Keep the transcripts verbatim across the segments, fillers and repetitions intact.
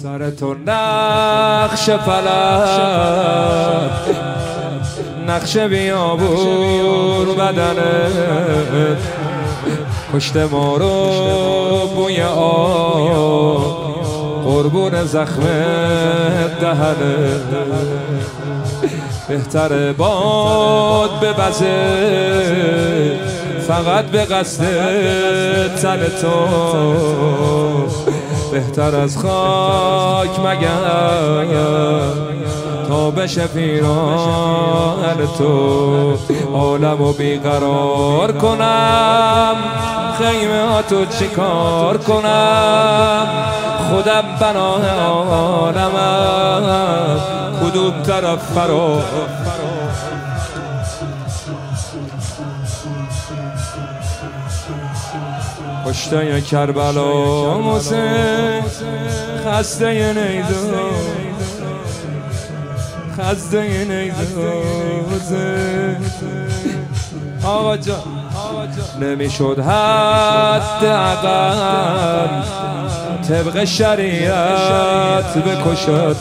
سر تو نقش فلک، نقش بیابون بدنت، کشته ما رو بوی آب، قربون زخم دهنت. بهتر باد ببزه فقط به قصد تن تو، بهتر از خاک مگر تا بشه پیراهن تو. عالمو بیقرار کنم، خیمه ها تو چیکار کنم، خودم بناه عالمم، کدوم طرف فرار. کشته کربلا حسین، خسته نیزه، خسته نیزه حسین. آقا جان نمیشد حد عقل طبق شریعت بکشد،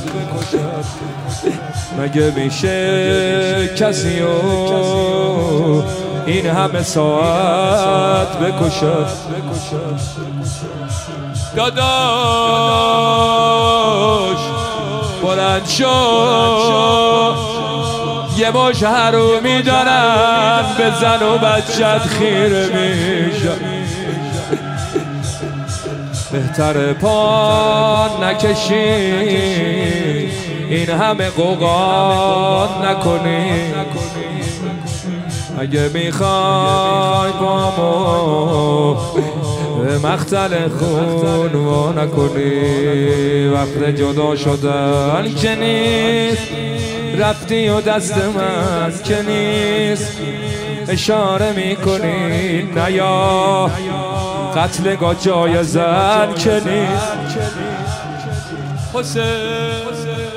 مگه میشه کسی رو این همه ساعت بکشد؟ داداش بلند شو، یه مش حرومی دارن به زن و بچت خیره میشن. بهتر پا نکشی، این همه قوقا نکنی، اگه میخوای پامو به مقتل خون وا نکنی. وقت جدا شدن که نیست، رفتی و دست من که نیست، اشاره میکنی نیا، قتل گاه جای زن که نیست. حسین